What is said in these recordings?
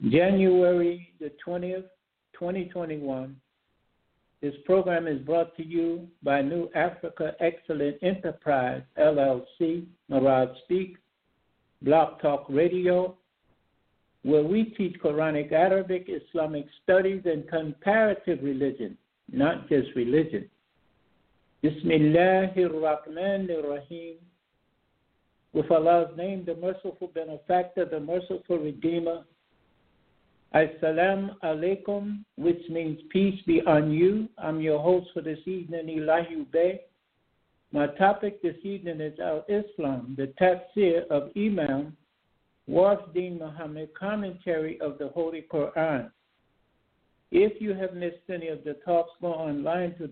January the 20th, 2021. This program is brought to you by New Africa Excellent Enterprise, LLC, Marad Speak, Blog Talk Radio, where we teach Quranic, Arabic, Islamic studies, and comparative religion, not just religion. Bismillahir Rahmanir Rahim. With Allah's name, the merciful benefactor, the merciful redeemer. Assalamu alaikum, which means peace be on you. I'm your host for this evening, Elihu Bey. My topic this evening is Al-Islam, the tafsir of Imam Wafdin Muhammad, commentary of the Holy Quran. If you have missed any of the talks, go online to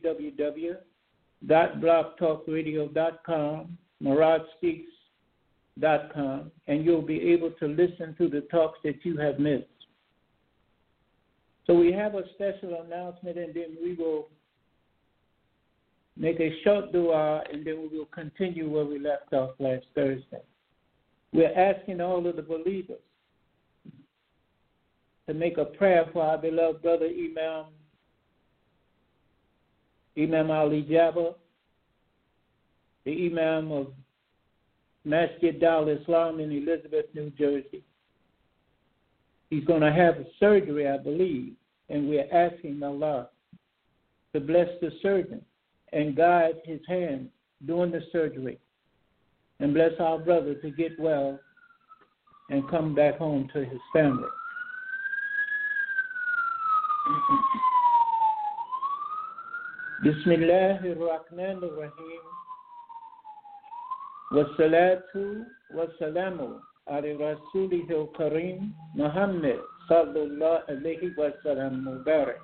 www.blogtalkradio.com, maradspeaks.com, and you'll be able to listen to the talks that you have missed. So we have a special announcement, and then we will make a short dua, and then we will continue where we left off last Thursday. We're asking all of the believers to make a prayer for our beloved brother Imam Ali Jabba, the Imam of Masjid Al-Islam in Elizabeth, New Jersey. He's going to have surgery, I believe, and we're asking Allah to bless the surgeon and guide his hand during the surgery, and bless our brother to get well and come back home to his family. Bismillahir Rahmanir Rahim. Wassalatu wassalamu ala Rasulihil Kareem Muhammad sallallahu alayhi wa sallam Mubarak.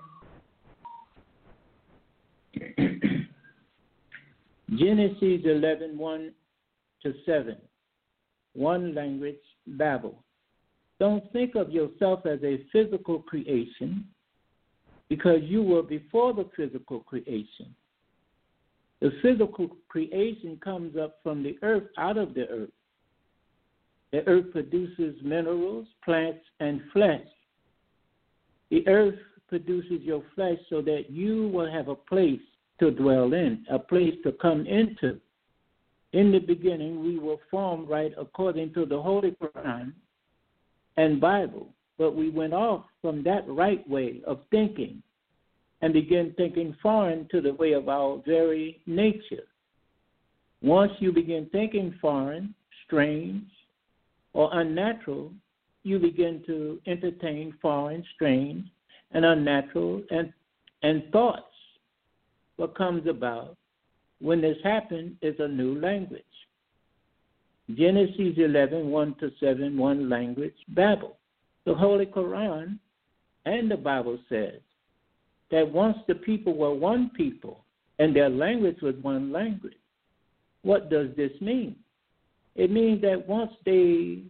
Genesis 11:1-7. One language, Babel. Don't think of yourself as a physical creation, because you were before the physical creation. The physical creation comes up from the earth, out of the earth. The earth produces minerals, plants, and flesh. The earth produces your flesh so that you will have a place to dwell in, a place to come into. In the beginning, we were formed right according to the Holy Quran and Bible, but we went off from that right way of thinking and began thinking foreign to the way of our very nature. Once you begin thinking foreign, strange, or unnatural, you begin to entertain foreign, strange, and unnatural and thoughts. What comes about when this happens is a new language. Genesis 11:1-7, one language, Babel. The Holy Quran and the Bible says that once the people were one people and their language was one language. What does this mean? It means that once they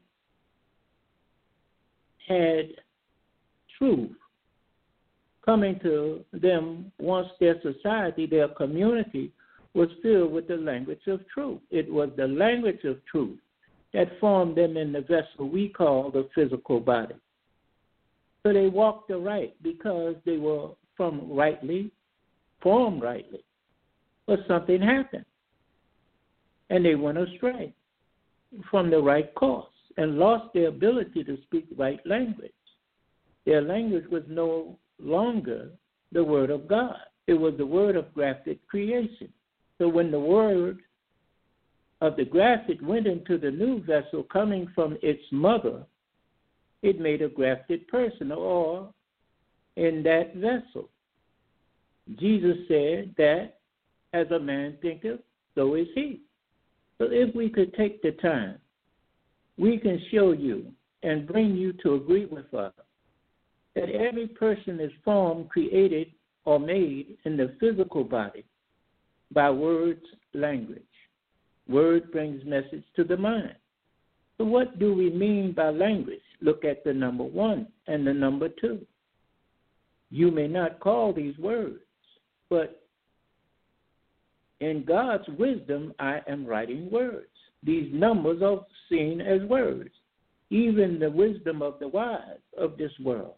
had truth coming to them, once their society, their community was filled with the language of truth. It was the language of truth that formed them in the vessel we call the physical body. So they walked aright because they were formed rightly. But something happened, and they went astray from the right course and lost their ability to speak right language. Their language was no longer the word of God. It was the word of grafted creation. So when the word of the grafted went into the new vessel coming from its mother, it made a grafted person, or in that vessel. Jesus said that as a man thinketh, so is he. So if we could take the time, we can show you and bring you to agree with us that every person is formed, created, or made in the physical body by words, language. Word brings message to the mind. So what do we mean by language? Look at the number 1 and the number 2. You may not call these words, but in God's wisdom, I am writing words. These numbers are seen as words. even the wisdom of the wise of this world.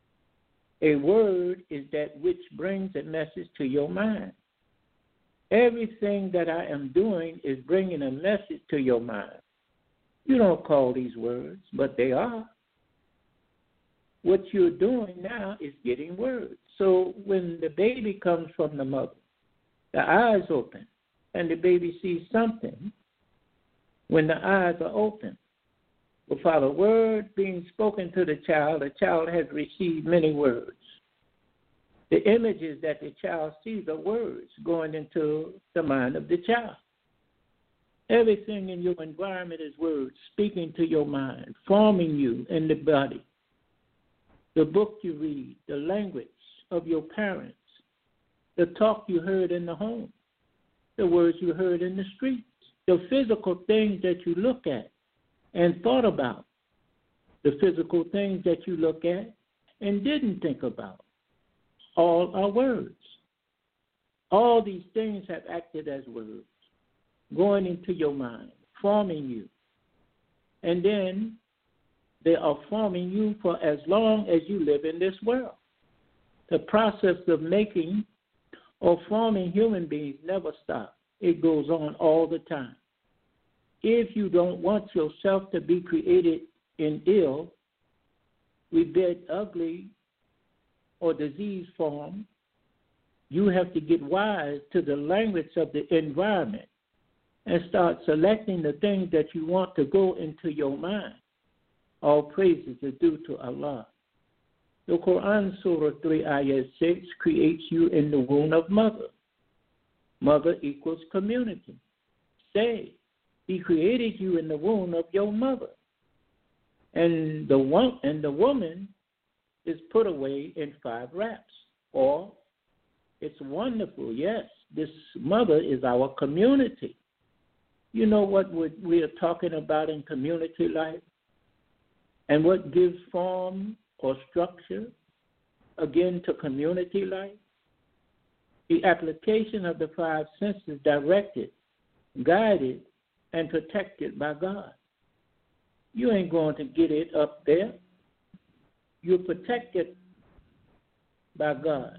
A word is that which brings a message to your mind. Everything that I am doing is bringing a message to your mind. You don't call these words, but they are. What you're doing now is getting words. So when the baby comes from the mother, the eyes open, and the baby sees something. When the eyes are open, without a word being spoken to the child has received many words. The images that the child sees are words going into the mind of the child. Everything in your environment is words speaking to your mind, forming you in the body. The book you read, the language of your parents, the talk you heard in the home, the words you heard in the streets, the physical things that you look at and thought about, the physical things that you look at and didn't think about. All are words. All these things have acted as words, going into your mind, forming you. And then they are forming you for as long as you live in this world. The process of making or forming human beings never stops. It goes on all the time. If you don't want yourself to be created in ill, with bad, ugly, or disease form, you have to get wise to the language of the environment and start selecting the things that you want to go into your mind. All praises are due to Allah. The Quran, Surah 3, Ayah 6, creates you in the womb of mother. Mother equals community. Say, He created you in the womb of your mother. And the woman is put away in 5 wraps. Or, it's wonderful, yes, this mother is our community. You know what we are talking about in community life? And what gives form or structure, again, to community life? The application of the 5 senses directed, guided, and protected by God. You ain't going to get it up there. You're protected by God.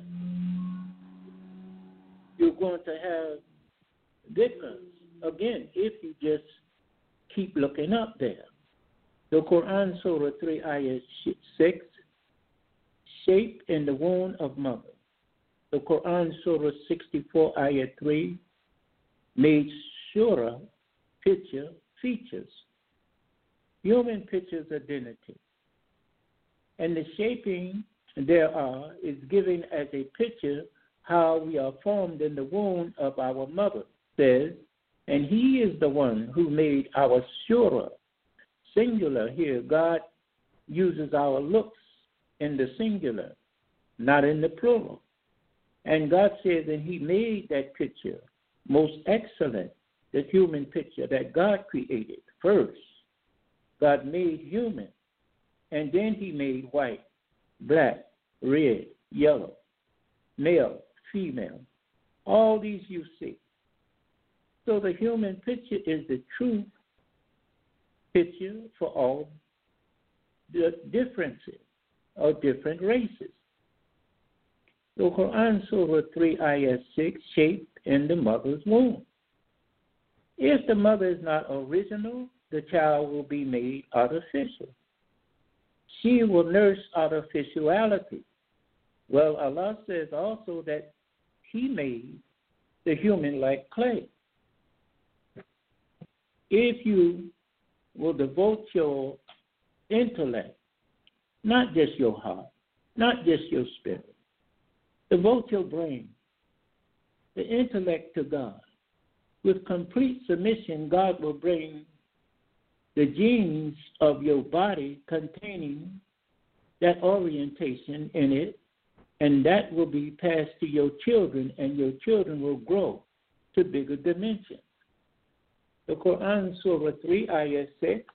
You're going to have victims, again, if you just keep looking up there. The Quran, Surah 3, Ayah 6, shaped in the womb of mother. The Quran, Surah 64, Ayah 3, made surah, picture, features. Human pictures identity. And the shaping thereof is given as a picture how we are formed in the womb of our mother, says, and He is the one who made our surah, singular here. God uses our looks in the singular, not in the plural. And God says that He made that picture most excellent, the human picture that God created first. God made human, and then He made white, black, red, yellow, male, female. All these you see. So the human picture is the true picture for all the differences of different races. The Quran, Surah 3, Ayah 6, shaped in the mother's womb. If the mother is not original, the child will be made artificial. She will nurse artificiality. Well, Allah says also that He made the human like clay. If you will devote your intellect, not just your heart, not just your spirit, devote your brain, the intellect to God. With complete submission, God will bring the genes of your body containing that orientation in it, and that will be passed to your children, and your children will grow to bigger dimensions. The Quran, Surah 3, Ayah 6,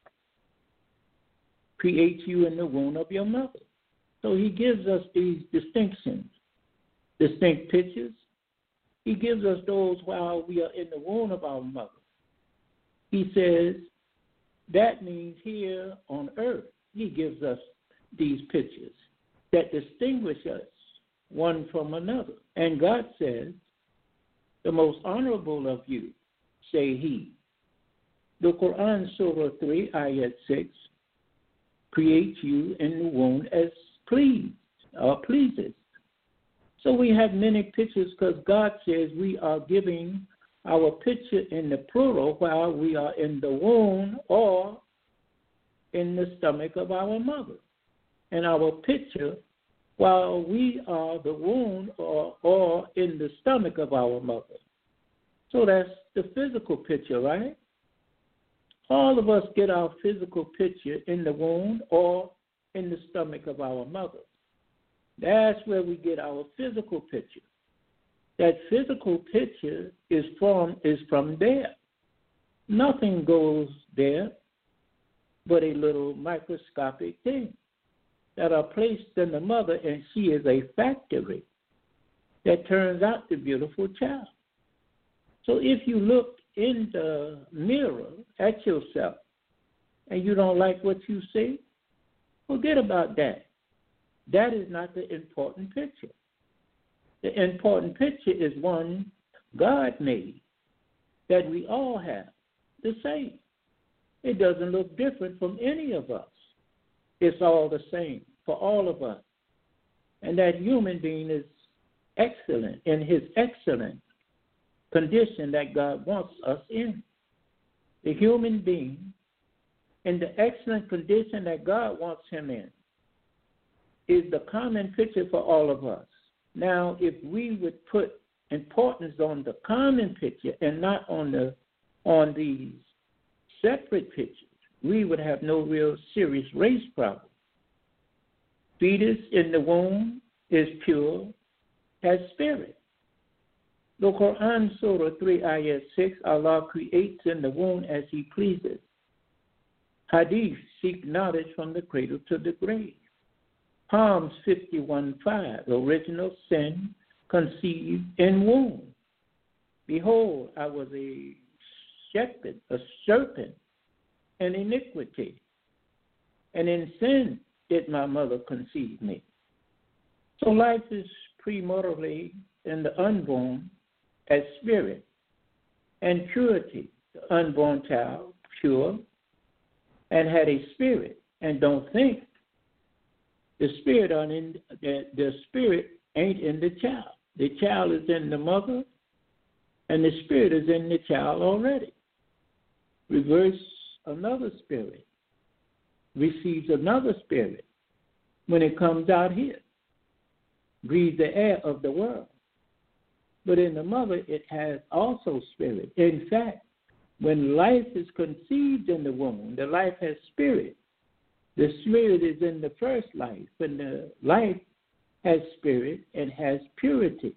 creates you in the womb of your mother. So He gives us these distinctions, distinct pictures. He gives us those while we are in the womb of our mother. He says That means here on earth, he gives us these pictures that distinguish us one from another. And God says, the most honorable of you, say he. The Quran, Surah 3, Ayat 6, creates you in the womb as pleased or pleases. So we have many pictures because God says we are giving our picture in the plural while we are in the womb or in the stomach of our mother. And our picture while we are the womb or in the stomach of our mother. So that's the physical picture, right? All of us get our physical picture in the womb or in the stomach of our mother. That's where we get our physical picture. That physical picture is from there. Nothing goes there but a little microscopic thing that are placed in the mother, and she is a factory that turns out the beautiful child. So if you look in the mirror at yourself and you don't like what you see, forget about that. That is not the important picture. The important picture is one God made that we all have, the same. It doesn't look different from any of us. It's all the same for all of us. And that human being is excellent in his excellent condition that God wants us in. The human being in the excellent condition that God wants him in is the common picture for all of us. Now, if we would put importance on the common picture and not on these separate pictures, we would have no real serious race problem. Fetus in the womb is pure, has spirit. The Quran, Surah 3, Ayat 6, Allah creates in the womb as he pleases. Hadith, seek knowledge from the cradle to the grave. Psalms 51:5, original sin conceived in womb. Behold, I was a serpent in iniquity, and in sin did my mother conceive me. So life is premortally in the unborn as spirit, and purity, the unborn child, pure, and had a spirit. And don't think the spirit ain't in the child. The child is in the mother, and the spirit is in the child already. Reverse another spirit, receives another spirit when it comes out here. Breathes the air of the world. But in the mother, it has also spirit. In fact, when life is conceived in the womb, the life has spirit. The spirit is in the first life, and the life has spirit and has purity.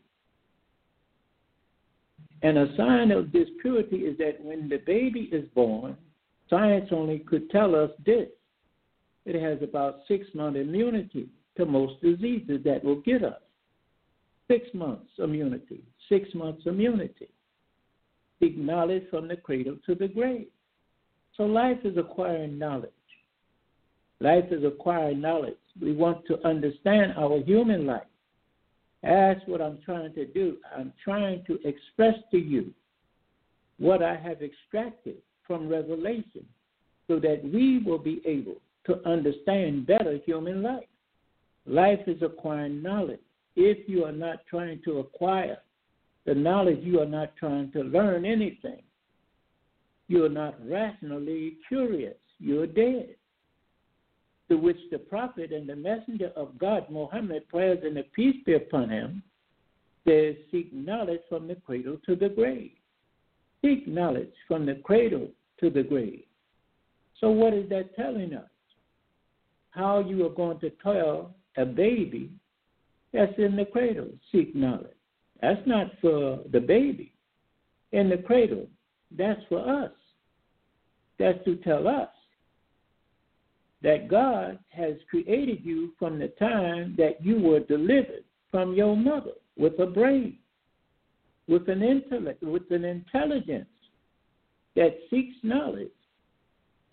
And a sign of this purity is that when the baby is born, science only could tell us this. It has about 6-month immunity to most diseases that will get us. 6 months immunity. 6 months immunity. Seek knowledge from the cradle to the grave. So life is acquiring knowledge. Life is acquiring knowledge. We want to understand our human life. That's what I'm trying to do. I'm trying to express to you what I have extracted from Revelation so that we will be able to understand better human life. Life is acquiring knowledge. If you are not trying to acquire the knowledge, you are not trying to learn anything. You are not rationally curious. You are dead. To which the prophet and the messenger of God, Muhammad, prayers and peace be upon him, says, seek knowledge from the cradle to the grave. Seek knowledge from the cradle to the grave. So what is that telling us? How you are going to tell a baby that's in the cradle, seek knowledge. That's not for the baby. In the cradle, that's for us. That's to tell us that God has created you from the time that you were delivered from your mother with a brain, with an intellect, with an intelligence that seeks knowledge,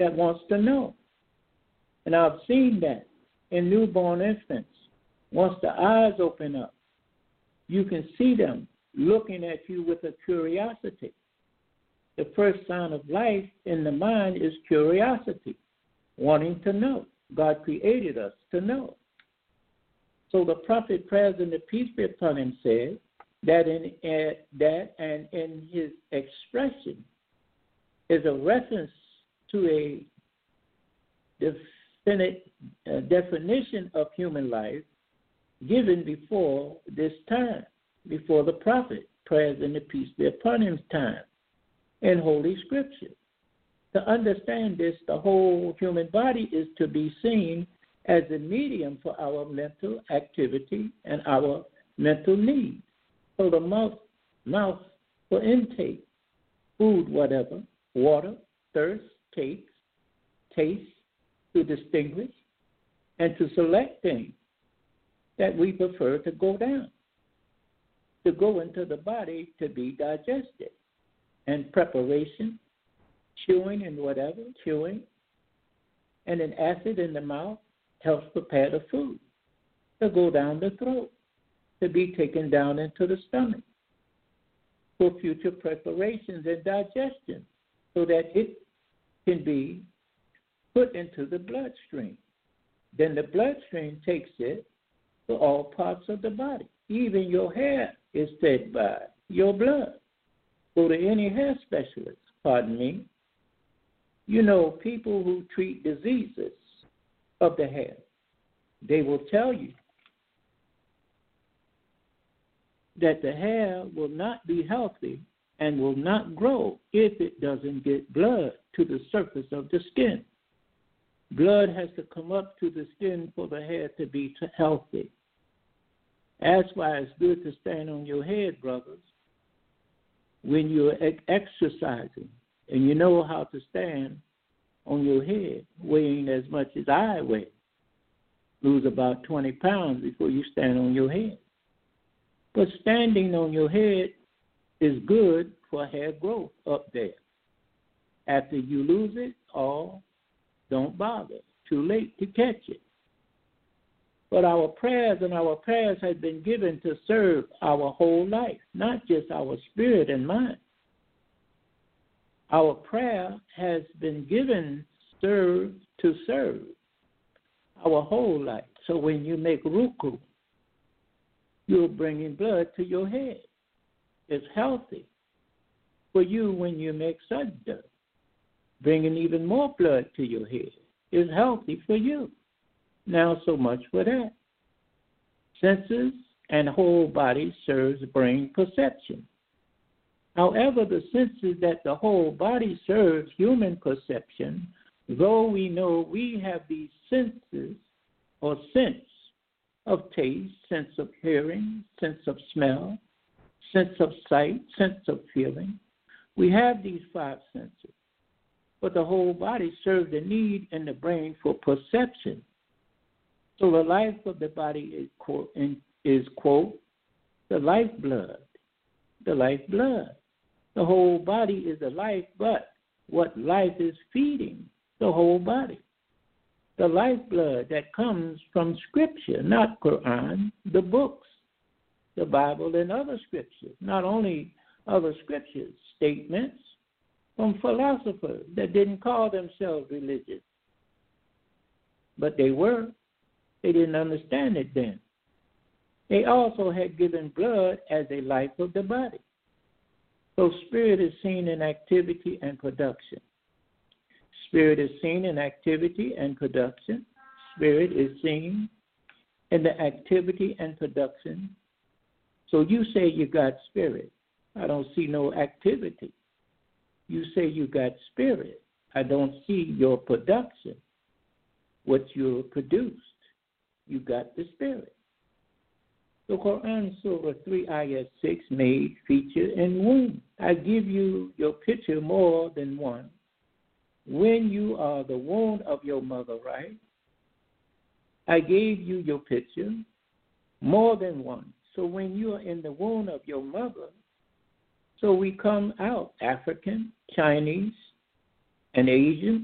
that wants to know. And I've seen that in newborn infants. Once the eyes open up, you can see them looking at you with a curiosity. The first sign of life in the mind is curiosity, wanting to know. God created us to know. So the prophet, praise and the peace be upon him, said that in his expression is a reference to a definite definition of human life given before this time, before the prophet, praise and the peace be upon him, time in Holy Scripture. To understand this, the whole human body is to be seen as a medium for our mental activity and our mental needs. So the mouth for intake, food, whatever, water, thirst, taste, to distinguish, and to select things that we prefer to go down, to go into the body to be digested. And preparation, chewing, and an acid in the mouth helps prepare the food to go down the throat, to be taken down into the stomach for future preparations and digestion so that it can be put into the bloodstream. Then the bloodstream takes it to all parts of the body. Even your hair is fed by your blood. Go to any hair specialist, You know, people who treat diseases of the hair, they will tell you that the hair will not be healthy and will not grow if it doesn't get blood to the surface of the skin. Blood has to come up to the skin for the hair to be healthy. That's why it's good to stand on your head, brothers. When you're exercising and you know how to stand on your head, weighing as much as I weigh, lose about 20 pounds before you stand on your head. But standing on your head is good for hair growth up there. After you lose it, don't bother. Too late to catch it. But our prayers have been given to serve our whole life, not just our spirit and mind. Our prayer has been given to serve our whole life. So when you make ruku, you're bringing blood to your head. It's healthy for you when you make sajda, bringing even more blood to your head. It's healthy for you. Now, so much for that. Senses and whole body serves brain perception. However, the senses that the whole body serves human perception, though we know we have these senses or sense of taste, sense of hearing, sense of smell, sense of sight, sense of feeling. We have these five senses. But the whole body serves the need in the brain for perception. So the life of the body is quote, the lifeblood. The lifeblood. The whole body is a life, but what life is feeding the whole body. The lifeblood that comes from Scripture, not Quran, the books, the Bible and other scriptures, not only other scriptures, statements from philosophers that didn't call themselves religious, but they were. They didn't understand it then. They also had given blood as a life of the body. So spirit is seen in activity and production. Spirit is seen in activity and production. Spirit is seen in the activity and production. So you say you got spirit. I don't see no activity. You say you got spirit. I don't see your production, what you produced. You got the spirit. The Quran Surah 3 Ayat 6 made feature in womb. I give you your picture more than one. When you are the womb of your mother, right? I gave you your picture more than one. So when you are in the womb of your mother, so we come out African, Chinese, and Asian,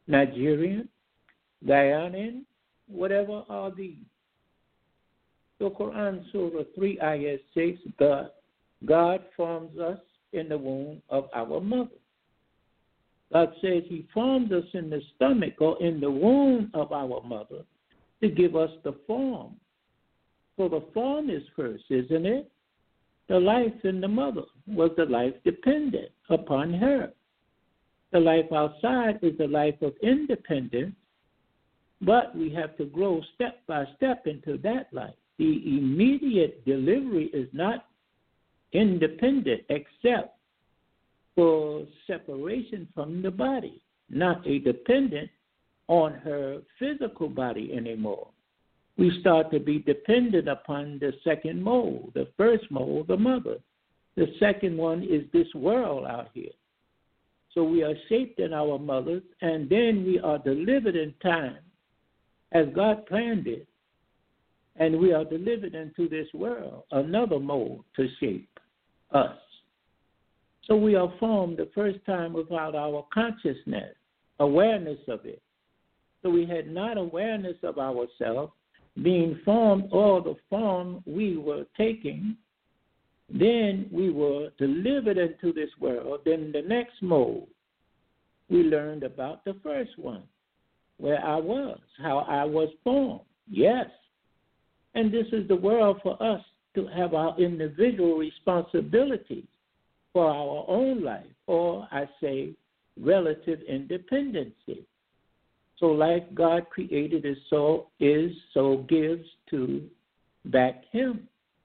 Nigerian, Ghanaian, whatever are these. The Quran Surah 3 ayah 6, God forms us in the womb of our mother. God says he formed us in the stomach or in the womb of our mother to give us the form. So the form is first, isn't it? The life in the mother was the life dependent upon her. The life outside is the life of independence, but we have to grow step by step into that life. The immediate delivery is not independent except for separation from the body, not a dependent on her physical body anymore. We start to be dependent upon the second mold. The first mold, the mother. The second one is this world out here. So we are shaped in our mothers, and then we are delivered in time as God planned it, and we are delivered into this world, another mold to shape us. So we are formed the first time without our consciousness, awareness of it. So we had not awareness of ourselves being formed or the form we were taking. Then we were delivered into this world. Then the next mode, we learned about the first one, where I was, how I was formed. Yes. And this is the world for us to have our individual responsibilities for our own life, or I say relative independency. So life God created is so gives to back him.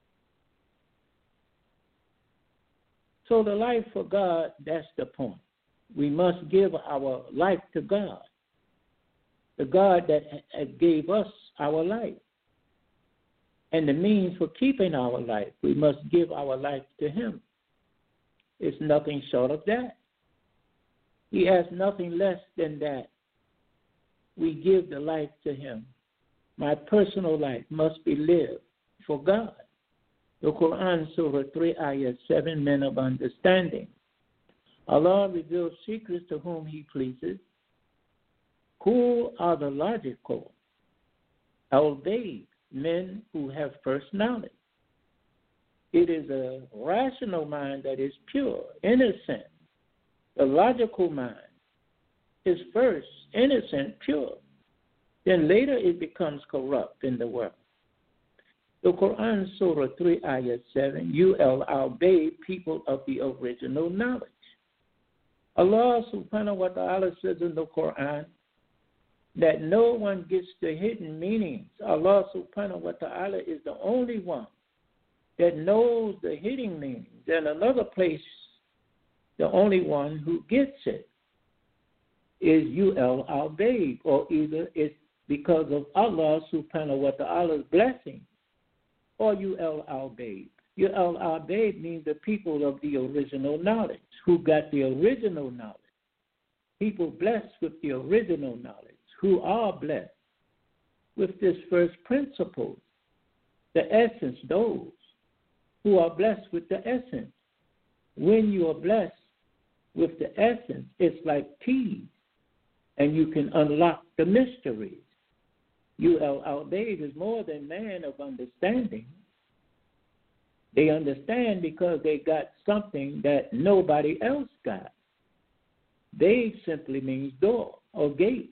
So the life for God, that's the point. We must give our life to God, the God that gave us our life. And the means for keeping our life, we must give our life to him. It's nothing short of that. He has nothing less than that. We give the life to him. My personal life must be lived for God. The Quran, Surah 3, Ayah 7, men of understanding. Allah reveals secrets to whom he pleases. Who are the logical? Al-Bayt, men who have first knowledge. It is a rational mind that is pure, innocent. The logical mind is first innocent, pure. Then later it becomes corrupt in the world. The Quran, Surah 3, Ayah 7, you al-Bayt, people of the original knowledge. Allah subhanahu wa ta'ala says in the Quran that no one gets the hidden meanings. Allah subhanahu wa ta'ala is the only one that knows the hidden meanings. In another place, the only one who gets it is you al-Bayt, or either it's because of Allah subhanahu wa ta'ala's blessing, or you al-Bayt. You al-Bayt means the people of the original knowledge, who got the original knowledge. People blessed with the original knowledge, who are blessed with this first principle, the essence, those who are blessed with the essence. When you are blessed with the essence, it's like keys, and you can unlock the mysteries. You al-Bayt is more than man of understanding. They understand because they got something that nobody else got. They simply means door or gate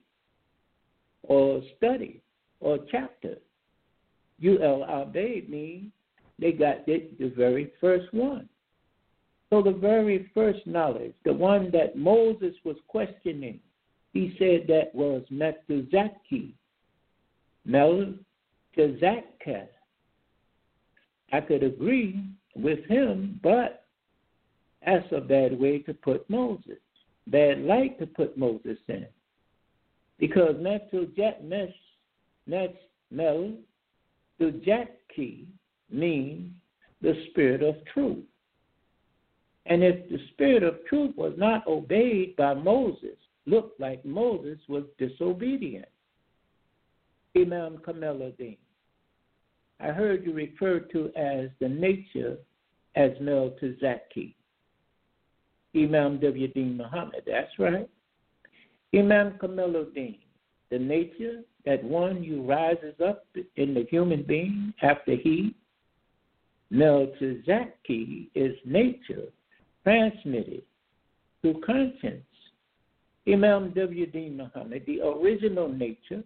or study or chapter. You al-Bayt means they got it, the very first one. So the very first knowledge, the one that Moses was questioning, he said that was Melchizedek. Melchizedek. I could agree with him, but that's a bad way to put Moses, bad light to put Moses in. Because Melchizedek means the spirit of truth. And if the spirit of truth was not obeyed by Moses, looked like Moses was disobedient. Imam Kamaluddin, I heard you referred to as the nature as Melchizedek. Imam W. Deen Muhammad, that's right. Imam Kamaluddin, the nature that one who rises up in the human being after he, Melchizedek, is nature transmitted through conscience. Imam W.D. Muhammad, the original nature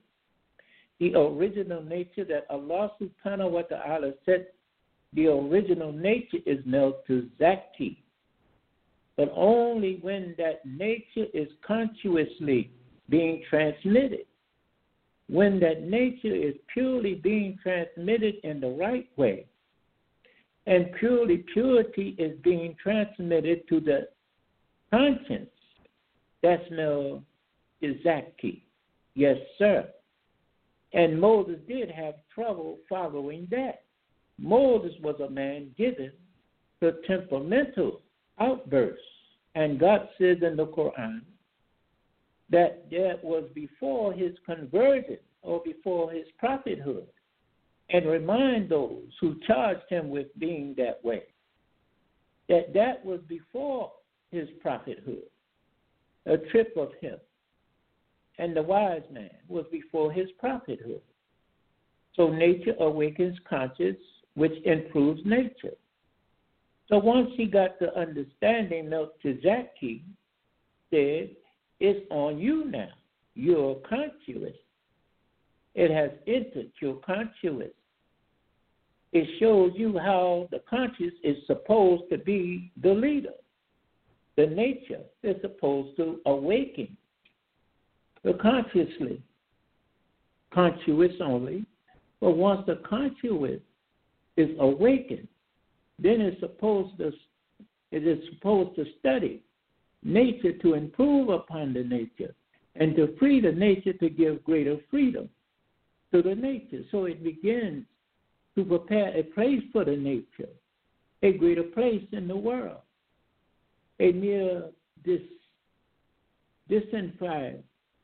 that Allah subhanahu wa ta'ala said, the original nature is Melchizedek. But only when that nature is consciously being transmitted, when that nature is purely being transmitted in the right way, and purity is being transmitted to the conscience, that's Melchizedek. Yes, sir. And Moses did have trouble following that. Moses was a man given to temperamental outbursts. And God says in the Quran that was before his conversion or before his prophethood, and remind those who charged him with being that way that was before his prophethood, a trip of him. And the wise man was before his prophethood. So nature awakens conscience, which improves nature. So once he got the understanding, Melchizedek said, it's on you now. You're conscious. It has entered your conscious. It shows you how the conscious is supposed to be the leader. The nature is supposed to awaken. The consciously, conscious only, but once the conscious is awakened, then it is supposed to study nature to improve upon the nature and to free the nature to give greater freedom to the nature. So it begins to prepare a place for the nature, a greater place in the world, a mere disenfranchised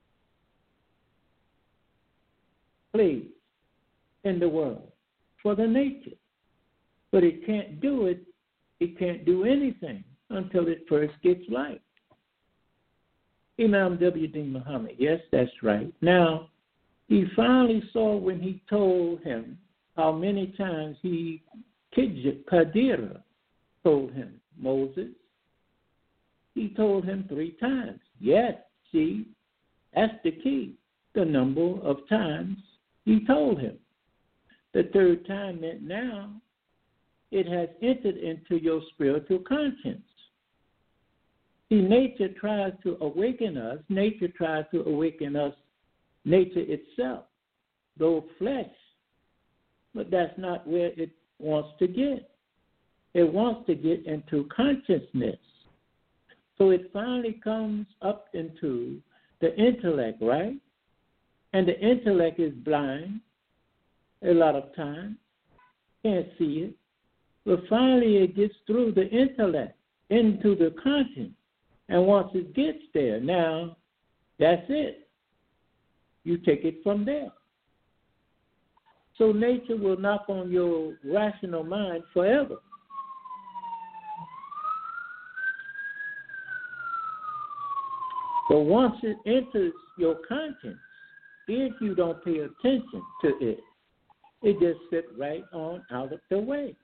place in the world for the nature. But it can't do it. It can't do anything until it first gets light. Imam W.D. Muhammad, yes, that's right. Now, he finally saw when he told him how many times Qadira told him, Moses, he told him 3 times. Yes, see, that's the key, the number of times he told him. The 3rd time meant now it has entered into your spiritual conscience. See, nature tries to awaken us. Nature tries to awaken us, nature itself, though flesh. But that's not where it wants to get. It wants to get into consciousness. So it finally comes up into the intellect, right? And the intellect is blind a lot of times, can't see it. But finally it gets through the intellect into the conscience. And once it gets there, now that's it. You take it from there. So nature will knock on your rational mind forever. But once it enters your conscience, if you don't pay attention to it, it just sits right on out of the way.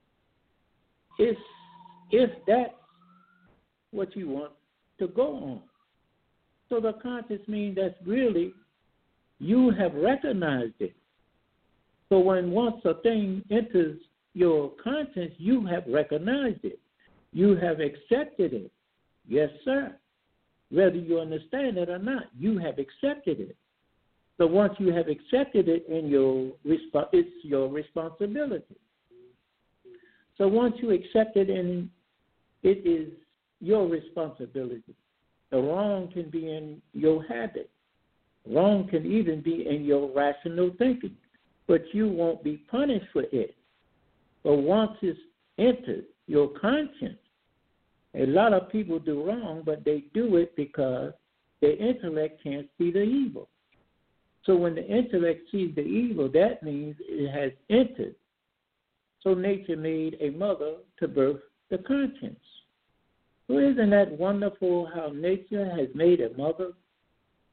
If that's what you want to go on. So the conscious means that really you have recognized it. So when once a thing enters your conscience, you have recognized it. You have accepted it. Yes, sir. Whether you understand it or not, you have accepted it. So once you have accepted it, it's your responsibility. So once you accept it, and it is your responsibility. The wrong can be in your habit. Wrong can even be in your rational thinking. But you won't be punished for it. But once it's entered your conscience, a lot of people do wrong, but they do it because their intellect can't see the evil. So when the intellect sees the evil, that means it has entered. So nature made a mother to birth the conscience. So isn't that wonderful how nature has made a mother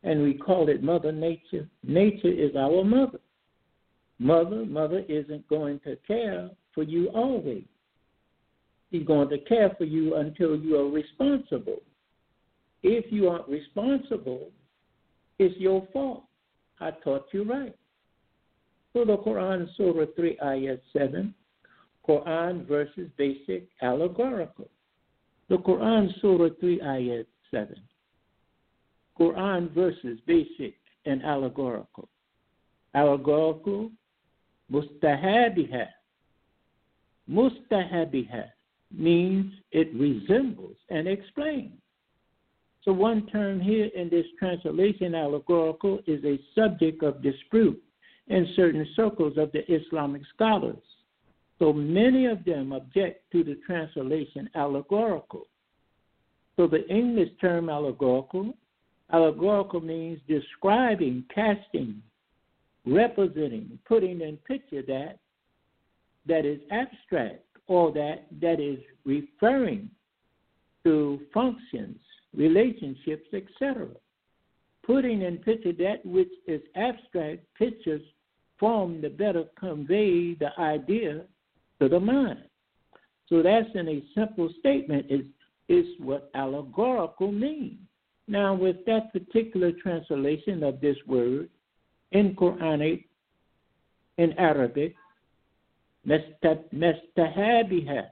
and we call it Mother Nature. Nature is our mother. Mother isn't going to care for you always. She's going to care for you until you are responsible. If you aren't responsible, it's your fault. I taught you right. So the Quran, Surah 3, Ayat 7, Quran versus basic allegorical. The Quran, Surah 3, Ayat 7. Quran versus basic and allegorical. Allegorical, mustahabiha. Mustahabiha means it resembles and explains. So one term here in this translation, allegorical, is a subject of dispute in certain circles of the Islamic scholars. So many of them object to the translation allegorical. So the English term allegorical means describing, casting, representing, putting in picture that is abstract or that is referring to functions, relationships, etc. Putting in picture that which is abstract, pictures form to better convey the idea to the mind. So that's in a simple statement is what allegorical means. Now, with that particular translation of this word in Quranic, in Arabic, mustahabiha,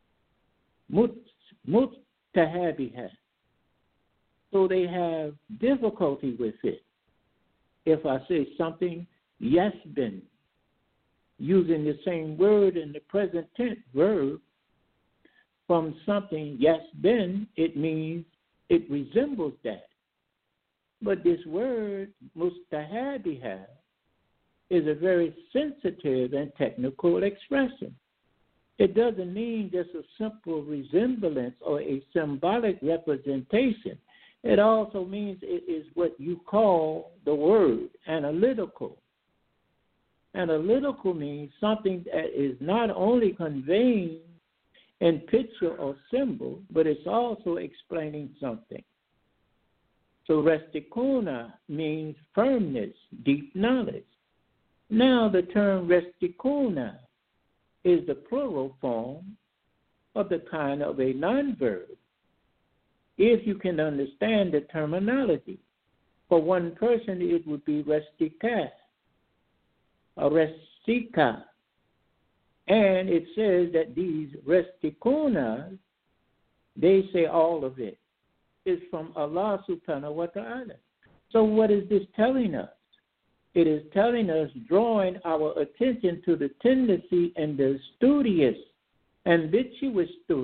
mustahabiha. So they have difficulty with it. If I say something, yes, been, using the same word in the present tense verb, from something, yes, been, it means it resembles that. But this word, mustahabiha, is a very sensitive and technical expression. It doesn't mean just a simple resemblance or a symbolic representation. It also means it is what you call the word analytical. Analytical means something that is not only conveying in picture or symbol, but it's also explaining something. So restikuna means firmness, deep knowledge. Now the term restikuna is the plural form of the kind of a non-verb. If you can understand the terminology. For one person, it would be restika, or restika. And it says that these restikunas, they say all of it is from Allah subhanahu wa ta'ala. So what is this telling us? It is telling us, drawing our attention to the tendency in the studious, ambitious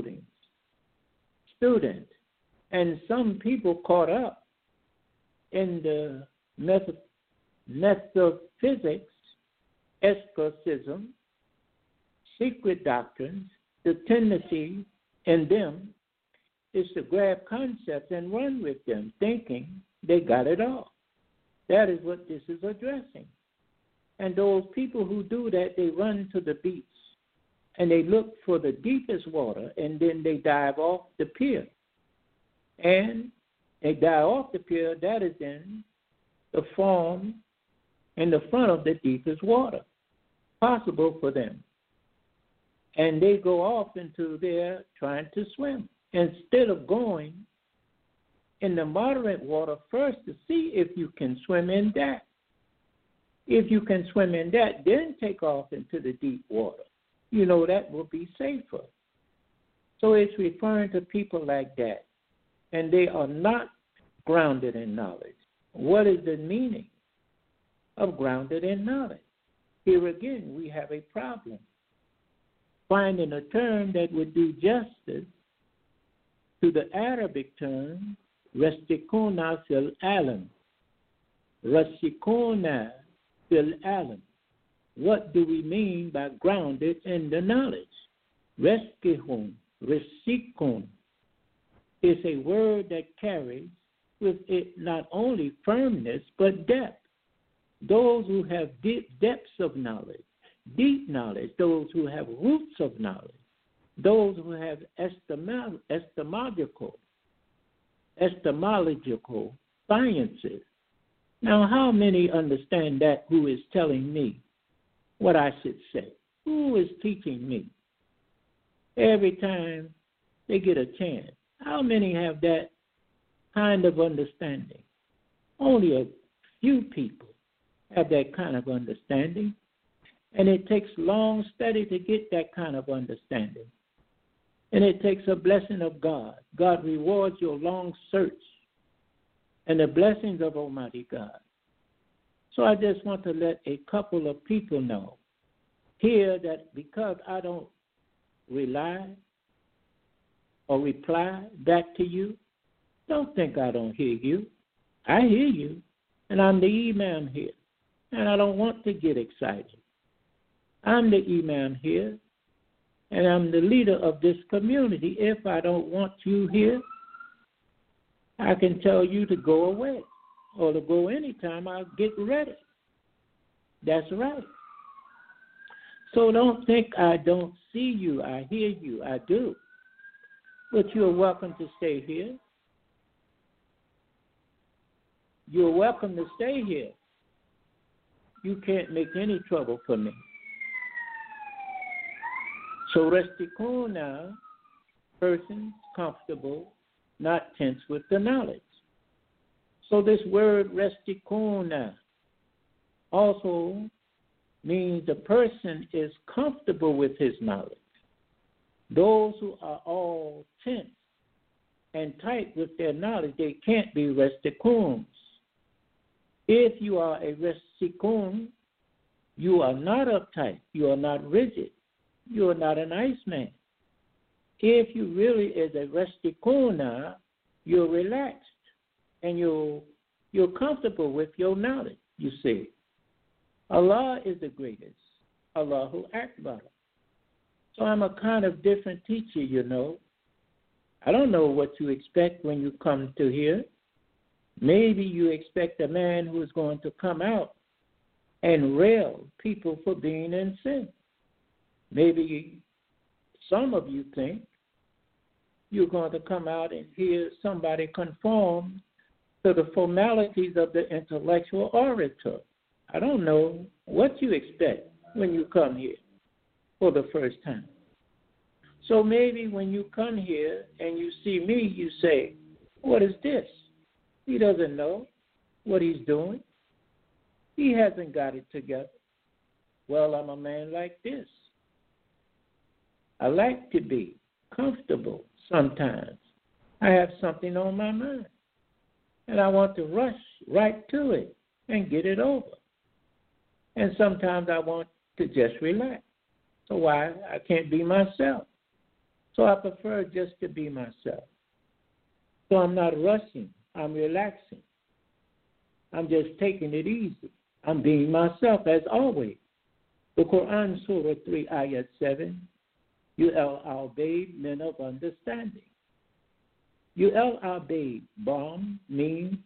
student, and some people caught up in the metaphysics, exorcism, secret doctrines. The tendency in them is to grab concepts and run with them, thinking they got it all. That is what this is addressing. And those people who do that, they run to the beach and they look for the deepest water, and then they dive off the pier. And they dive off the pier, that is in the form, in the front of the deepest water possible for them. And they go off into there trying to swim, instead of going in the moderate water first to see if you can swim in that. If you can swim in that, then take off into the deep water. You know, that will be safer. So it's referring to people like that, and they are not grounded in knowledge. What is the meaning of grounded in knowledge? Here again, we have a problem. Finding a term that would do justice to the Arabic term, restikuna fil alam. Restikuna fil alam. What do we mean by grounded in the knowledge? Reskihun, resikun, is a word that carries with it not only firmness but depth. Those who have deep depths of knowledge, deep knowledge, those who have roots of knowledge, those who have epistemological sciences, Now, how many understand that who is telling me what I should say? Who is teaching me every time they get a chance? How many have that kind of understanding? Only a few people have that kind of understanding, and it takes long study to get that kind of understanding. And it takes a blessing of God. God rewards your long search and the blessings of Almighty God. So I just want to let a couple of people know here that because I don't rely or reply back to you, don't think I don't hear you. I hear you, and I'm the imam here, and I don't want to get excited. I'm the imam here, and I'm the leader of this community. If I don't want you here, I can tell you to go away or to go anytime. I'll get ready. That's right. So don't think I don't see you. I hear you. I do. But you're welcome to stay here. You're welcome to stay here. You can't make any trouble for me. So restikuna, persons comfortable, not tense with the knowledge. So this word restikuna also means the person is comfortable with his knowledge. Those who are all tense and tight with their knowledge, they can't be restikuns. If you are a restikun, you are not uptight. You are not rigid. You are not an Iceman. If you really is a restikuna, you're relaxed and you're comfortable with your knowledge, you see. Allah is the greatest. Allahu Akbar. So I'm a kind of different teacher, you know. I don't know what you expect when you come to here. Maybe you expect a man who is going to come out and rail people for being in sin. Maybe some of you think you're going to come out and hear somebody conform to the formalities of the intellectual orator. I don't know what you expect when you come here for the first time. So maybe when you come here and you see me, you say, what is this? He doesn't know what he's doing. He hasn't got it together. Well, I'm a man like this. I like to be comfortable sometimes. I have something on my mind, and I want to rush right to it and get it over. And sometimes I want to just relax. So why? I can't be myself. So I prefer just to be myself. So I'm not rushing. I'm relaxing. I'm just taking it easy. I'm being myself as always. The Quran, Surah 3, Ayat 7, Al-Bayd, men of understanding. Al-Bayd, Bayd means,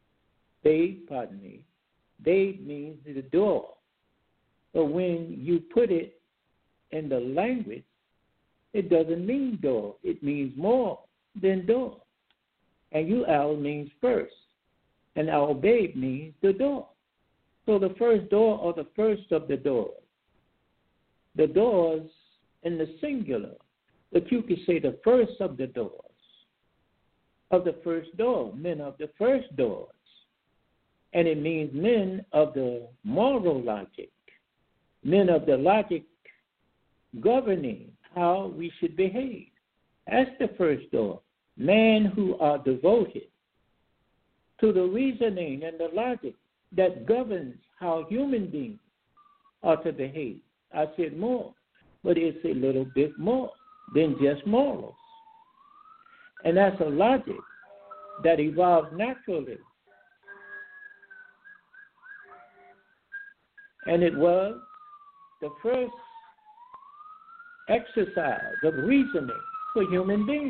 Bayd means the door. But when you put it in the language, it doesn't mean door. It means more than door. And Al means first. And Al-Bayd means the door. So the first door or the first of the doors. The doors in the singular. But you could say the first of the doors. Of the first door. Men of the first doors. And it means men of the moral logic. Men of the logic governing how we should behave. That's the first door. Men who are devoted to the reasoning and the logic that governs how human beings are to behave. I said more, but it's a little bit more than just morals. And that's a logic that evolves naturally. And it was the first exercise of reasoning for human beings.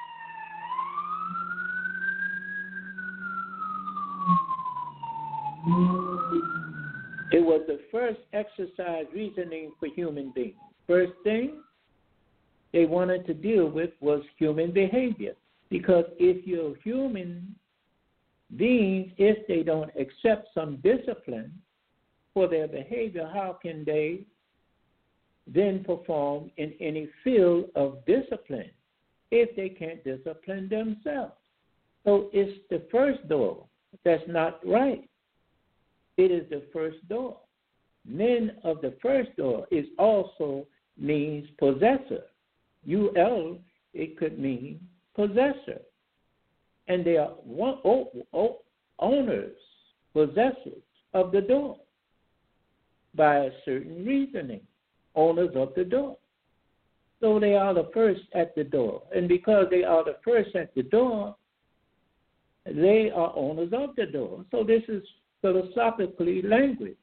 It was the first exercise reasoning for human beings. First thing they wanted to deal with was human behavior. Because if you're human beings, if they don't accept some discipline for their behavior, how can they then perform in any field of discipline if they can't discipline themselves? So it's the first door that's not right. It is the first door. Men of the first door is also means possessor. UL, it could mean possessor. And they are owners, possessors of the door by a certain reasoning, owners of the door. So they are the first at the door. And because they are the first at the door, they are owners of the door. So this is philosophically language.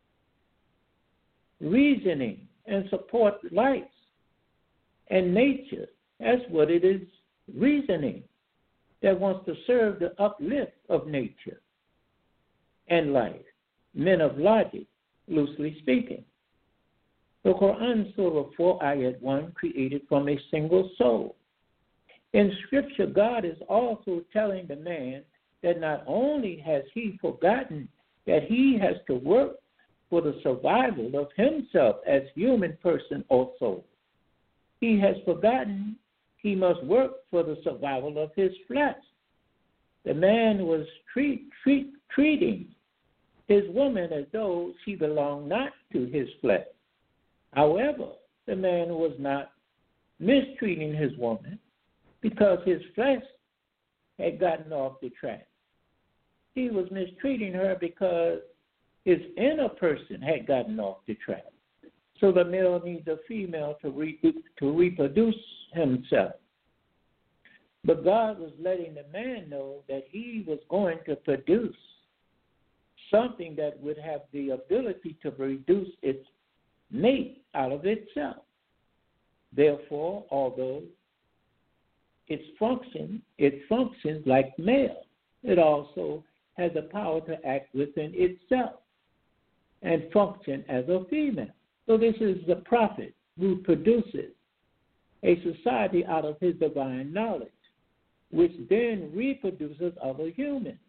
Reasoning and support life and nature. That's what it is, reasoning that wants to serve the uplift of nature and life. Men of logic, loosely speaking. The Quran, Surah 4, Ayat 1, created from a single soul. In Scripture, God is also telling the man that not only has he forgotten that he has to work for the survival of himself as human person or soul, he has forgotten he must work for the survival of his flesh. The man was treating his woman as though she belonged not to his flesh. However, the man was not mistreating his woman because his flesh had gotten off the track. He was mistreating her because his inner person had gotten off the track. So the male needs a female to reproduce himself. But God was letting the man know that he was going to produce something that would have the ability to produce its mate out of itself. Therefore, although it functions like male, it also has the power to act within itself and function as a female. So this is the prophet who produces a society out of his divine knowledge, which then reproduces other humans.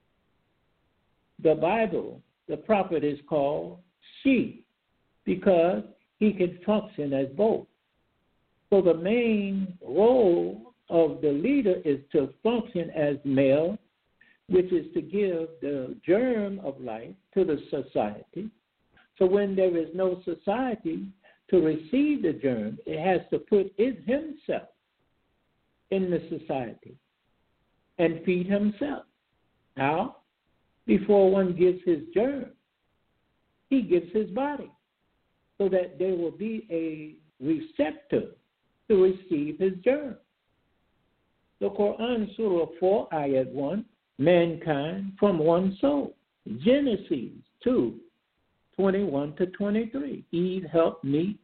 The Bible, the prophet is called she because he can function as both. So the main role of the leader is to function as male, which is to give the germ of life to the society. So when there is no society to receive the germ, it has to put himself in the society and feed himself. How? Before one gives his germ, he gives his body so that there will be a receptor to receive his germ. The Quran, Surah 4, Ayat 1, mankind from one soul. Genesis 2, 21 to 23. Eve helped meet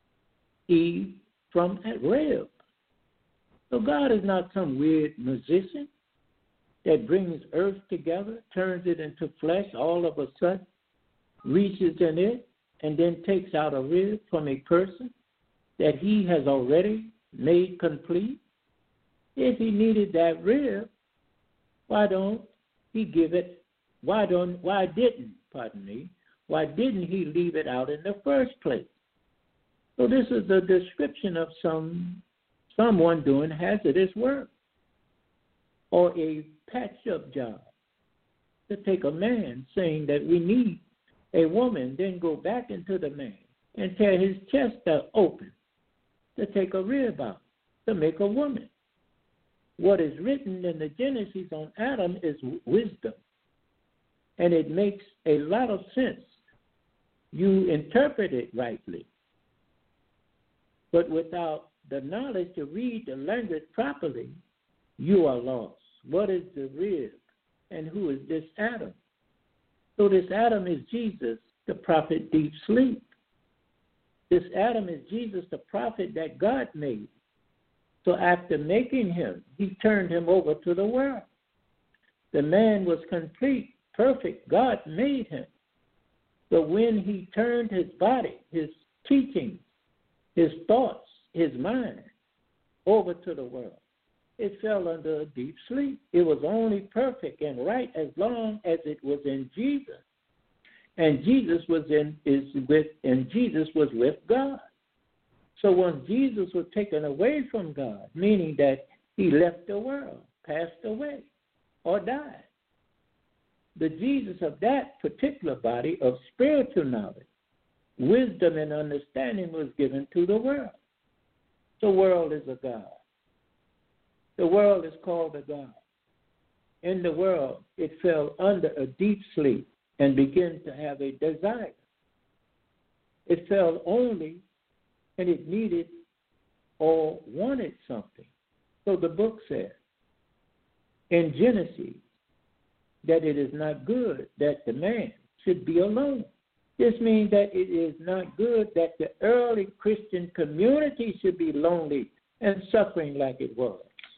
Eve from a rib. So God is not some weird musician that brings earth together, turns it into flesh all of a sudden, reaches in it, and then takes out a rib from a person that he has already made complete. If he needed that rib, why didn't he leave it out in the first place? So this is a description of someone doing hazardous work or a patch-up job. To take a man saying that we need a woman, then go back into the man and tear his chest open to take a rib out, to make a woman. What is written in the Genesis on Adam is wisdom, and it makes a lot of sense. You interpret it rightly. But without the knowledge to read the language properly, you are lost. What is the rib, and who is this Adam? So this Adam is Jesus, the prophet deep sleep. This Adam is Jesus, the prophet that God made. So after making him, he turned him over to the world. The man was complete, perfect. God made him. But when he turned his body, his teachings, his thoughts, his mind over to the world, it fell under a deep sleep. It was only perfect and right as long as it was in Jesus. And Jesus was with God. So when Jesus was taken away from God, meaning that he left the world, passed away, or died, the Jesus of that particular body of spiritual knowledge, wisdom and understanding was given to the world. The world is a God. The world is called a God. In the world, it fell under a deep sleep and began to have a desire. It fell only, and it needed or wanted something. So the book says in Genesis that it is not good that the man should be alone. This means that it is not good that the early Christian community should be lonely and suffering like it was.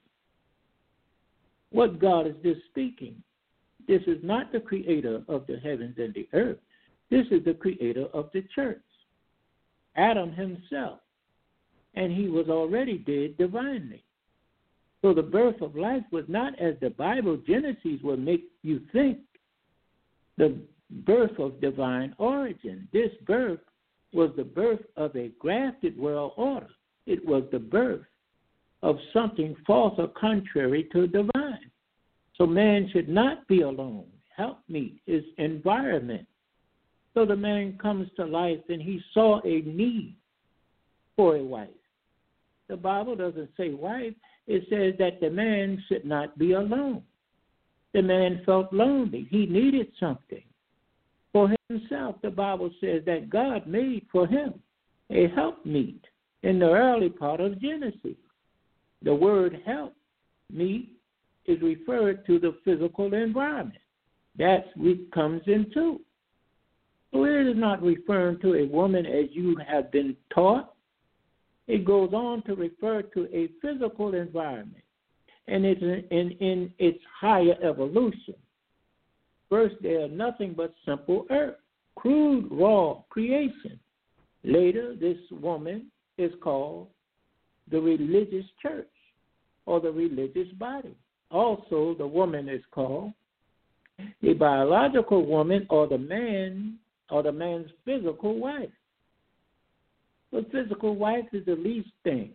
What God is this speaking? This is not the creator of the heavens and the earth. This is the creator of the church, Adam himself. And he was already dead divinely. So the birth of life was not, as the Bible Genesis will make you think, the birth of divine origin. This birth was the birth of a grafted world order. It was the birth of something false or contrary to divine. So man should not be alone. Helpmeet is environment. So the man comes to life and he saw a need for a wife. The Bible doesn't say wife. It says that the man should not be alone. The man felt lonely. He needed something for himself. The Bible says that God made for him a helpmeet in the early part of Genesis. The word helpmeet is referred to the physical environment. That's what comes into. So it is not referring to a woman as you have been taught. It goes on to refer to a physical environment, and it's in its higher evolution. First, they are nothing but simple earth, crude, raw creation. Later, this woman is called the religious church or the religious body. Also, the woman is called a biological woman or the man's physical wife. The physical wife is the least thing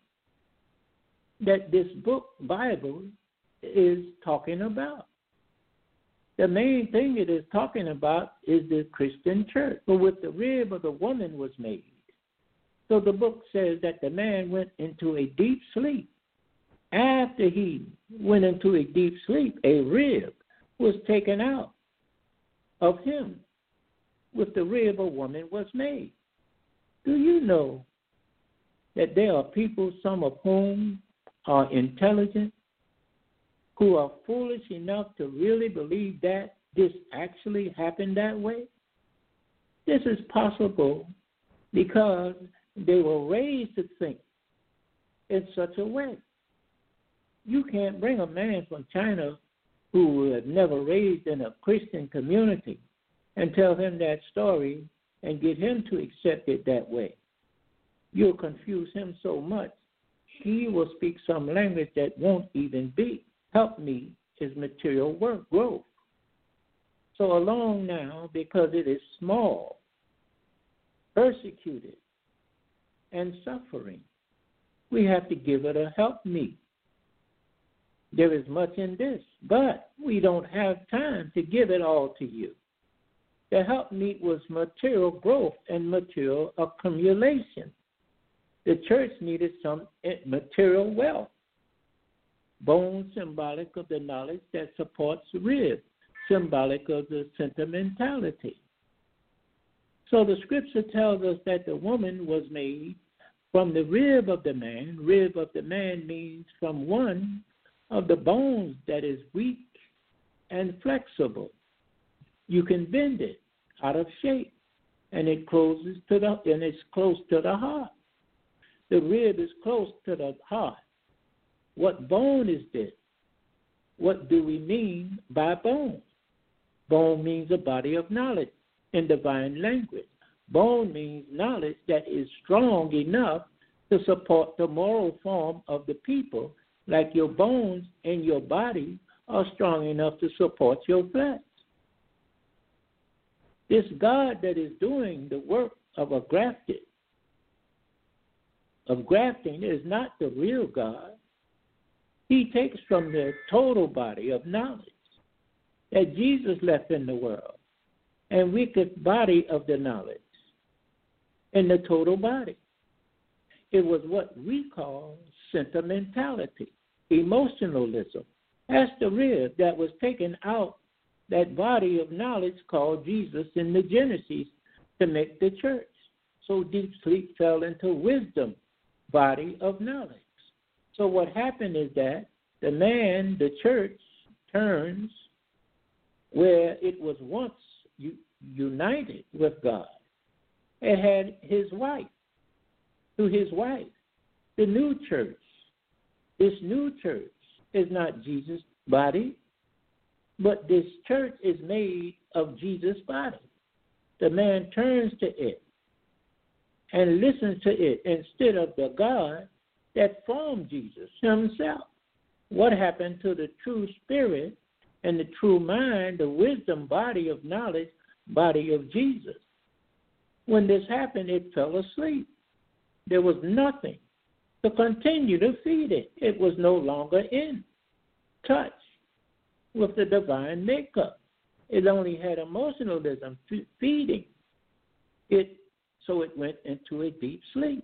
that this book, Bible, is talking about. The main thing it is talking about is the Christian church. For with the rib of the woman was made. So the book says that the man went into a deep sleep. After he went into a deep sleep, a rib was taken out of him. With the rib a woman was made. Do you know that there are people, some of whom are intelligent, who are foolish enough to really believe that this actually happened that way? This is possible because they were raised to think in such a way. You can't bring a man from China who was never raised in a Christian community and tell him that story and get him to accept it that way. You'll confuse him so much, he will speak some language that won't even be. Help me is material work, growth. So along now, because it is small, persecuted, and suffering, we have to give it a help me. There is much in this, but we don't have time to give it all to you. The helpmeet was material growth and material accumulation. The church needed some material wealth. Bone, symbolic of the knowledge that supports rib, symbolic of the sentimentality. So the scripture tells us that the woman was made from the rib of the man. Rib of the man means from one of the bones that is weak and flexible. You can bend it out of shape, and it's close to the heart. The rib is close to the heart. What bone is this? What do we mean by bone? Bone means a body of knowledge in divine language. Bone means knowledge that is strong enough to support the moral form of the people like your bones in your body are strong enough to support your flesh. This God that is doing the work of grafting is not the real God. He takes from the total body of knowledge that Jesus left in the world and wicked body of the knowledge in the total body. It was what we call sentimentality, emotionalism. That's the rib that was taken out that body of knowledge called Jesus in the Genesis to make the church. So deep sleep fell into wisdom, body of knowledge. So what happened is that the church, turns where it was once united with God. It had his wife, the new church. This new church is not Jesus' body, but this church is made of Jesus' body. The man turns to it and listens to it instead of the God that formed Jesus himself. What happened to the true spirit and the true mind, the wisdom body of knowledge, body of Jesus? When this happened, it fell asleep. There was nothing to continue to feed it. It was no longer in touch with the divine makeup. It only had emotionalism feeding it, so it went into a deep sleep.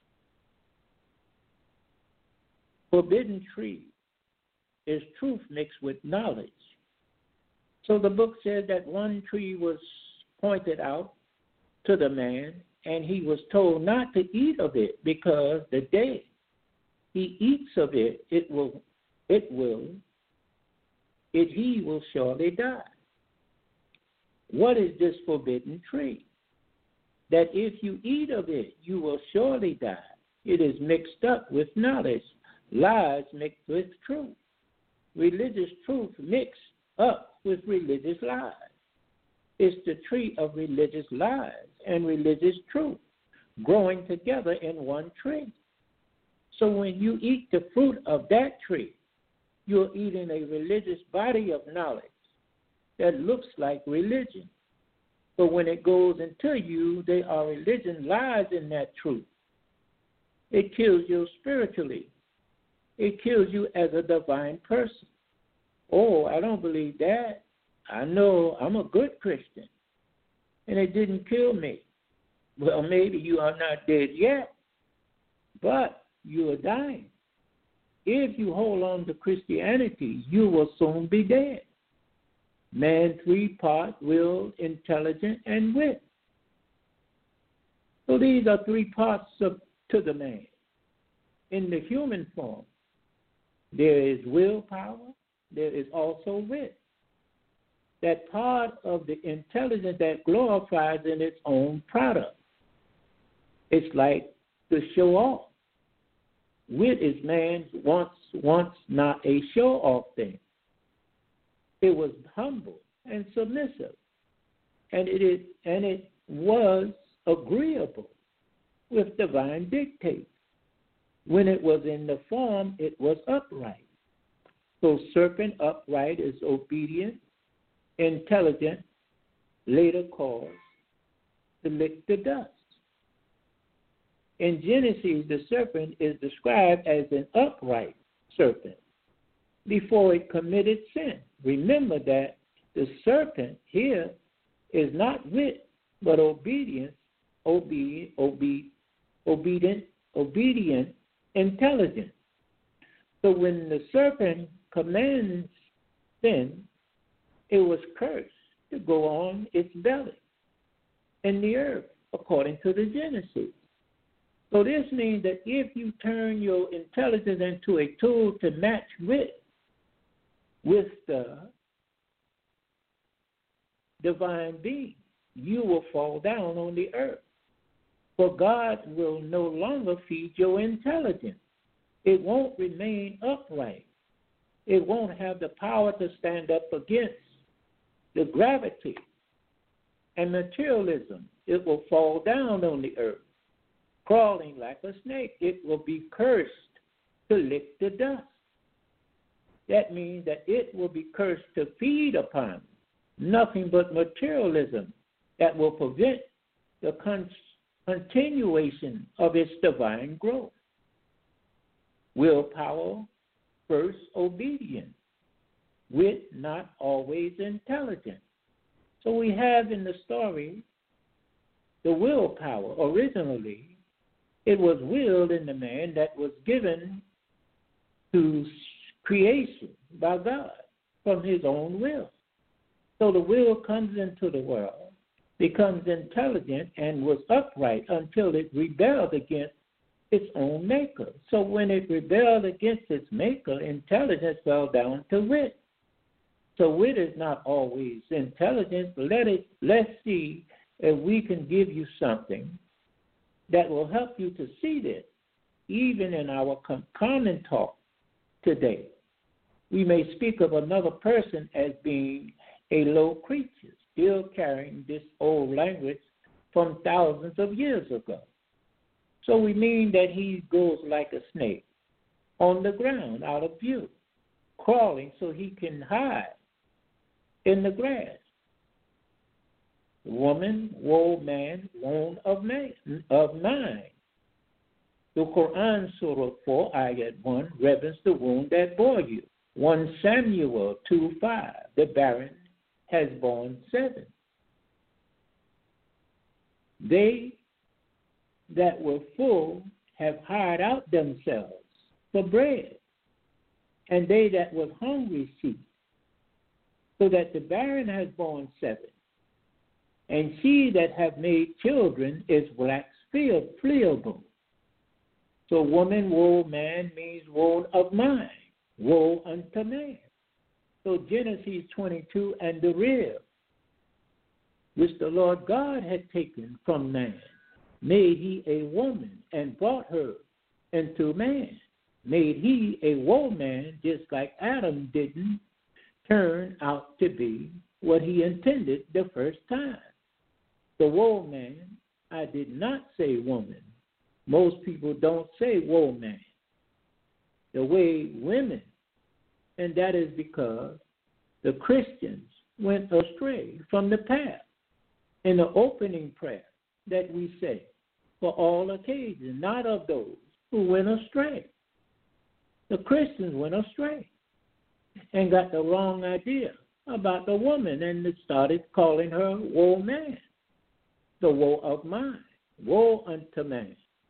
Forbidden tree is truth mixed with knowledge. So the book says that one tree was pointed out to the man, and he was told not to eat of it, because the day he eats of it, he will surely die. What is this forbidden tree? That if you eat of it, you will surely die. It is mixed up with knowledge, lies mixed with truth, religious truth mixed up with religious lies. It's the tree of religious lies and religious truth growing together in one tree. So when you eat the fruit of that tree, you're eating a religious body of knowledge that looks like religion. But when it goes into you, there are religion lies in that truth. It kills you spiritually. It kills you as a divine person. Oh, I don't believe that. I know I'm a good Christian, and it didn't kill me. Well, maybe you are not dead yet, but you are dying. If you hold on to Christianity, you will soon be dead. Man, three-part, will, intelligent, and wit. So these are three parts to the man. In the human form, there is willpower, there is also wit. That part of the intelligence that glorifies in its own product. It's like to show off. Wit is man's once not a show-off thing. It was humble and submissive, and it was agreeable with divine dictates. When it was in the form, it was upright. So serpent upright is obedient, intelligent, later caused to lick the dust. In Genesis, the serpent is described as an upright serpent before it committed sin. Remember that the serpent here is not wit, but obedient, intelligent. So when the serpent commands sin, it was cursed to go on its belly in the earth, according to the Genesis. So this means that if you turn your intelligence into a tool to match with the divine being, you will fall down on the earth. For God will no longer feed your intelligence. It won't remain upright. It won't have the power to stand up against the gravity and materialism. It will fall down on the earth, crawling like a snake. It will be cursed to lick the dust. That means that it will be cursed to feed upon nothing but materialism that will prevent the continuation of its divine growth. Willpower, first obedience, wit not always intelligent. So we have in the story the willpower. Originally, it was willed in the man that was given to creation by God from his own will. So the will comes into the world, becomes intelligent, and was upright until it rebelled against its own maker. So when it rebelled against its maker, intelligence fell down to wit. So wit is not always intelligence. Let's see if we can give you something that will help you to see this, even in our common talk today. We may speak of another person as being a low creature, still carrying this old language from thousands of years ago. So we mean that he goes like a snake on the ground, out of view, crawling so he can hide in the grass. Woman, woe, man, wound of mind. The Quran, Surah 4, Ayat 1, reverence the womb that bore you. 1 Samuel 2:5, the barren has borne 7. They that were full have hired out themselves for bread, and they that were hungry ceased, so that the barren has borne 7. And she that have made children is waxed pliable. So woman, woe, man means woe of mind, woe unto man. So Genesis 22 and the rib, which the Lord God had taken from man, made he a woman and brought her into man. Made he a woe man, just like Adam didn't turn out to be what he intended the first time. The woe man, I did not say woman. Most people don't say woe man. The way women, and that is because the Christians went astray from the path. In the opening prayer that we say, for all occasions, not of those who went astray. The Christians went astray and got the wrong idea about the woman and started calling her woe man, the woe of mind, woe unto man.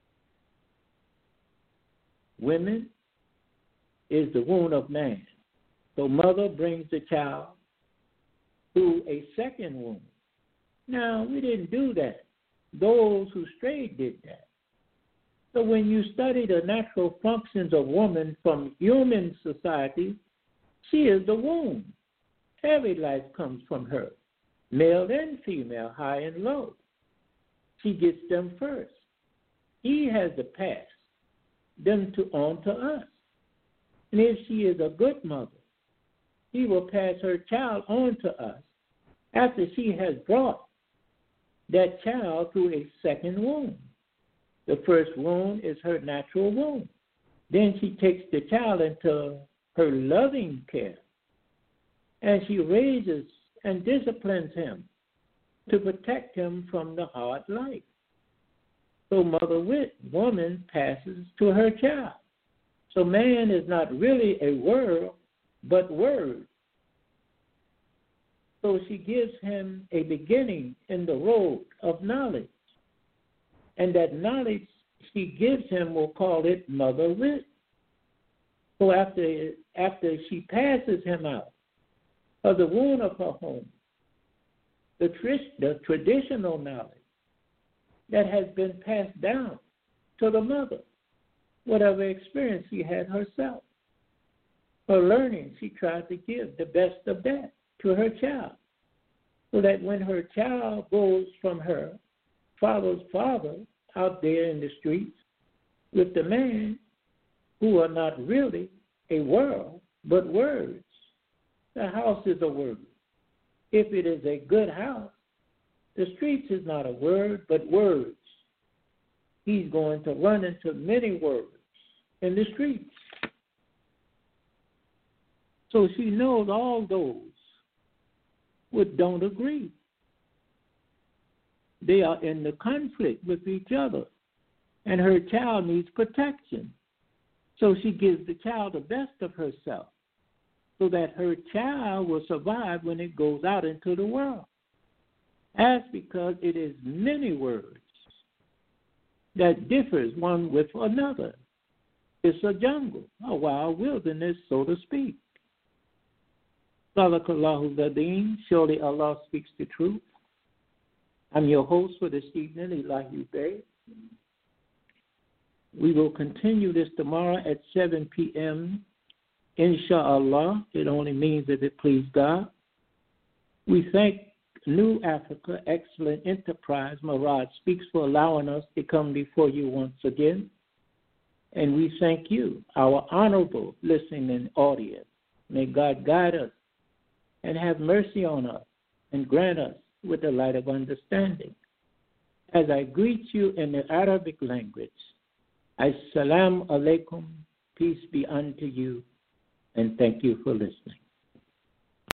Women is the womb of man. So mother brings the child through a second womb. Now, we didn't do that. Those who strayed did that. So when you study the natural functions of woman from human society, she is the womb. Every life comes from her, male and female, high and low. She gets them first. He has to pass them on to us. And if she is a good mother, he will pass her child on to us after she has brought that child through a second womb. The first womb is her natural womb. Then she takes the child into her loving care, and she raises and disciplines him to protect him from the hard life. So mother wit, woman, passes to her child. So man is not really a world, but word. So she gives him a beginning in the road of knowledge. And that knowledge she gives him, we'll call it mother wit. So after she passes him out of the womb of her home, the traditional knowledge that has been passed down to the mother, whatever experience she had herself, her learning, she tried to give the best of that to her child, so that when her child goes from her father's father out there in the streets with the man who are not really a world, but words. The house is a word. If it is a good house, the streets is not a word, but words. He's going to run into many words in the streets. So she knows all those who don't agree. They are in the conflict with each other, and her child needs protection. So she gives the child the best of herself so that her child will survive when it goes out into the world. That's because it is many words that differs one with another. It's a jungle, a wild wilderness, so to speak. Sadaqallahu al-Azim, surely Allah speaks the truth. I'm your host for this evening, Elahi Bey. We will continue this tomorrow at 7 p.m. Insha'Allah. It only means if it please God. We thank New Africa Excellent Enterprise, Marad Speaks, for allowing us to come before you once again. And we thank you, our honorable listening audience. May God guide us and have mercy on us and grant us with the light of understanding. As I greet you in the Arabic language, Assalamu alaikum, peace be unto you, and thank you for listening.